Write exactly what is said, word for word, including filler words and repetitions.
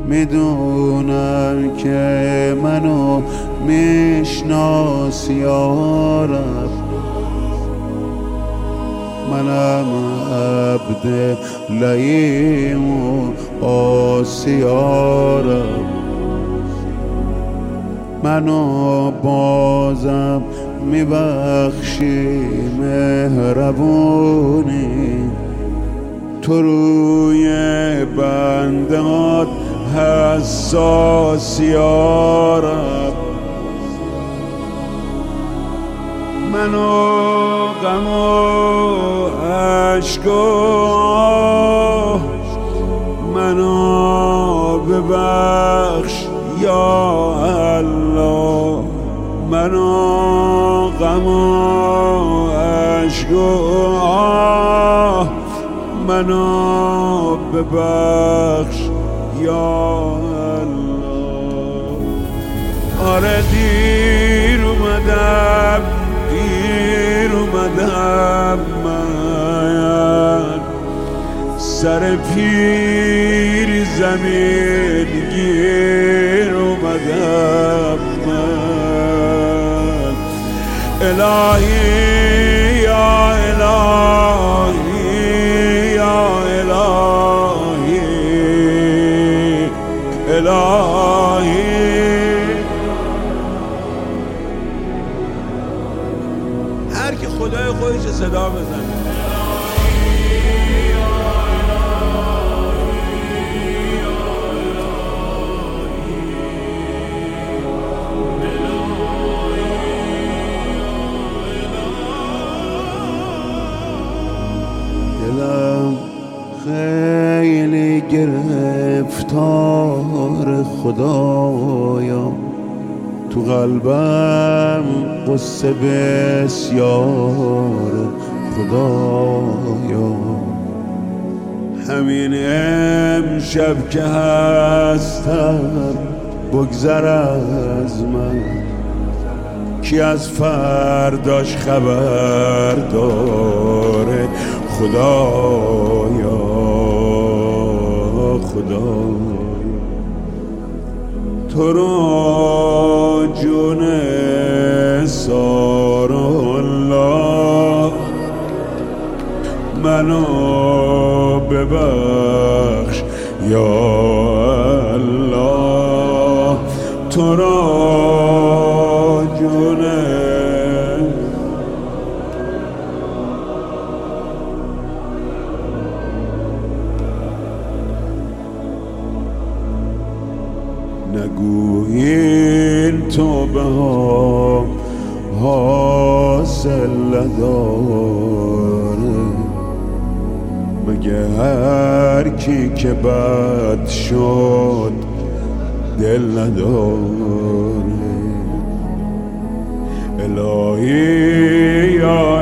میدونم که منو میشناسی یا رب. منم عبد لئیم و عاصی یا رب. منو بازم میبخشی مهربونی، تو روی بندهات حساسی یا رب. منو غم و عشق و آه منو ببخش یا الله. منو غم و عشق و آه منو ببخش یا الله. آره دیر اومدم دیر اومدم من، سر پیری زمین گیر اومدم من. الهی یا الهی یا الهی الهی. هر کی خدای خودش صدا بزنه. دلم خیلی گرفتار خدایا، تو قلبم قصه بسیار خدایا. همین امشب که هستم بگذر از من، کی از فرداش خبر داره خدایا خدایا. تو رو جون سار الله منو ببخش یا الله. تو رو جون نگو این توبه ها حاصل نداره، مگه هر کی که بد شد دل نداره. الهی یا